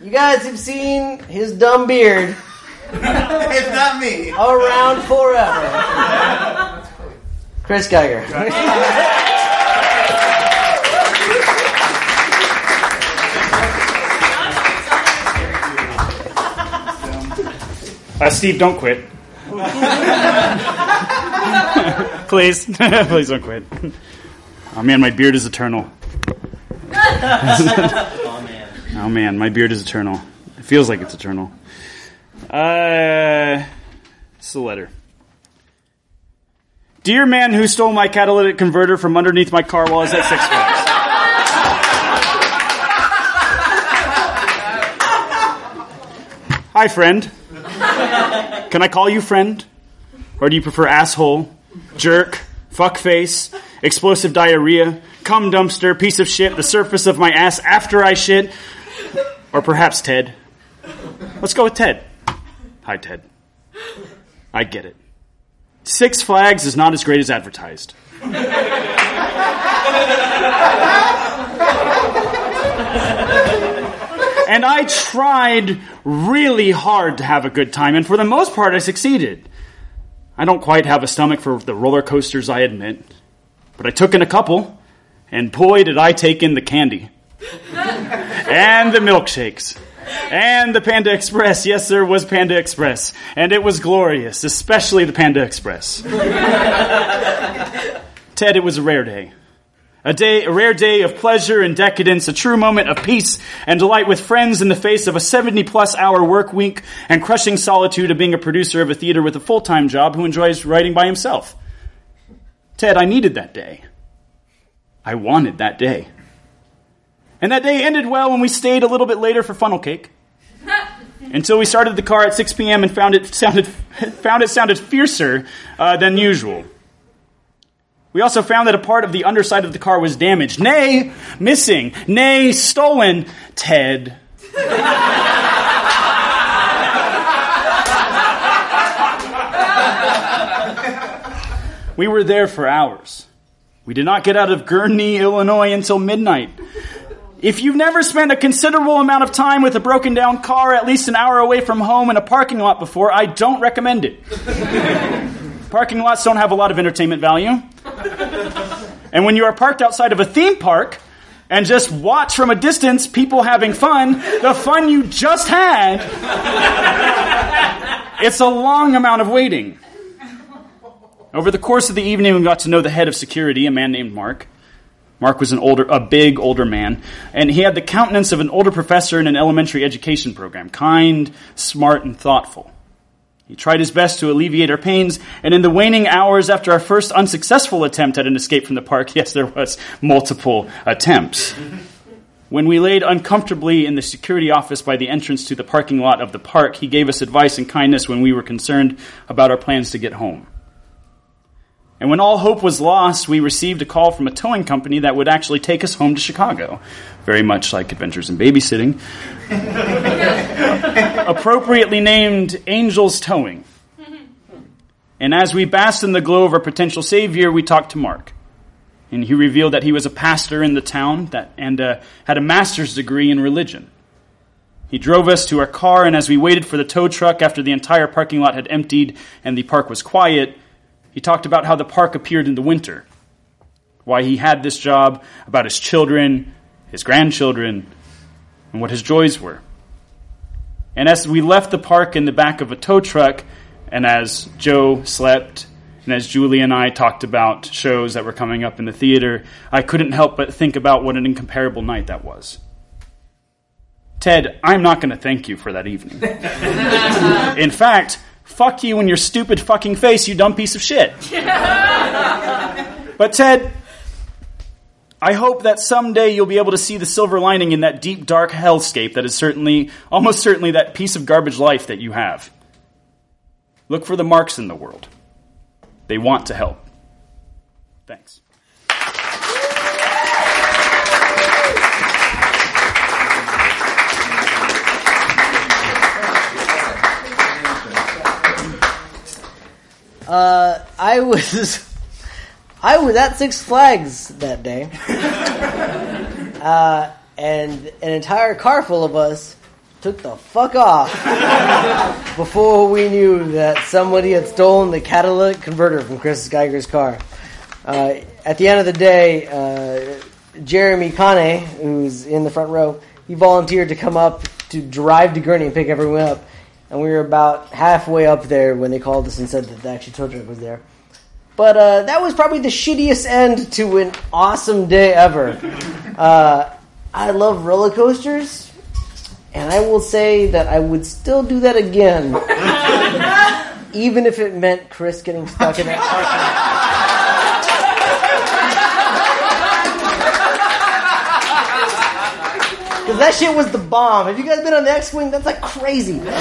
You guys have seen his dumb beard. It's not me. Around forever. Chris Geiger. Steve, don't quit. Please. Please don't quit. Oh man, my beard is eternal. Oh man, my beard is eternal. It feels like it's eternal. It's a letter. Dear man who stole my catalytic converter from underneath my car while I was at Six Flags. Hi, friend. Can I call you friend? Or do you prefer asshole, jerk, fuckface, explosive diarrhea, cum dumpster, piece of shit, the surface of my ass after I shit? Or perhaps Ted? Let's go with Ted. Hi, Ted. I get it. Six Flags is not as great as advertised. And I tried really hard to have a good time, and for the most part, I succeeded. I don't quite have a stomach for the roller coasters, I admit. But I took in a couple, and boy, did I take in the candy. And the milkshakes. And the Panda Express. Yes, there was Panda Express. And it was glorious, especially the Panda Express. Ted, it was a rare day. A rare day of pleasure and decadence, a true moment of peace and delight with friends in the face of a 70-plus hour work week and crushing solitude of being a producer of a theater with a full-time job who enjoys writing by himself. Ted, I needed that day. I wanted that day. And that day ended well when we stayed a little bit later for funnel cake. Until we started the car at 6 p.m. and found it sounded fiercer than usual. We also found that a part of the underside of the car was damaged. Nay, missing. Nay, stolen. Ted. We were there for hours. We did not get out of Gurnee, Illinois until midnight. If you've never spent a considerable amount of time with a broken down car at least an hour away from home in a parking lot before, I don't recommend it. Parking lots don't have a lot of entertainment value. And when you are parked outside of a theme park and just watch from a distance people having fun, the fun you just had, it's a long amount of waiting. Over the course of the evening, we got to know the head of security, a man named Mark. Mark was a big, older man, and he had the countenance of an older professor in an elementary education program, kind, smart, and thoughtful. He tried his best to alleviate our pains, and in the waning hours after our first unsuccessful attempt at an escape from the park, yes, there was multiple attempts. When we laid uncomfortably in the security office by the entrance to the parking lot of the park, he gave us advice and kindness when we were concerned about our plans to get home. And when all hope was lost, we received a call from a towing company that would actually take us home to Chicago, very much like Adventures in Babysitting. Appropriately named Angels Towing. And as we basked in the glow of our potential savior, we talked to Mark. And he revealed that he was a pastor in the town and had a master's degree in religion. He drove us to our car, and as we waited for the tow truck after the entire parking lot had emptied and the park was quiet, he talked about how the park appeared in the winter, why he had this job, about his children, his grandchildren, and what his joys were. And as we left the park in the back of a tow truck, and as Joe slept, and as Julie and I talked about shows that were coming up in the theater, I couldn't help but think about what an incomparable night that was. Ted, I'm not going to thank you for that evening. In fact, fuck you and your stupid fucking face, you dumb piece of shit. But Ted, I hope that someday you'll be able to see the silver lining in that deep, dark hellscape that is almost certainly that piece of garbage life that you have. Look for the Marks in the world. They want to help. Thanks. I was at Six Flags that day, and an entire car full of us took the fuck off before we knew that somebody had stolen the catalytic converter from Chris Geiger's car. At the end of the day, Jeremy Kane, who's in the front row, he volunteered to come up to drive to Gurney and pick everyone up. And we were about halfway up there when they called us and said that the actual tow truck was there. But that was probably the shittiest end to an awesome day ever. I love roller coasters. And I will say that I would still do that again, even if it meant Chris getting stuck in that parking lot. Because that shit was the bomb. Have you guys been on the X-Wing? That's like crazy.